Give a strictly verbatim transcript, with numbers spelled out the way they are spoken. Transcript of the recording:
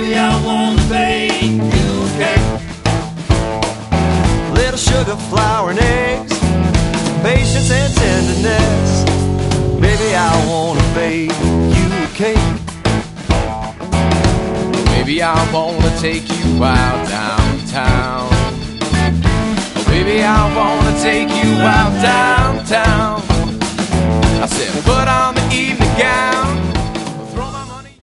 Baby, I wanna bake you a cake. Little sugar, flour, and eggs, patience and tenderness. Baby, I wanna bake you a cake. Baby, I wanna take you out downtown. Baby, I wanna take you out downtown. I said, put on the evening gown.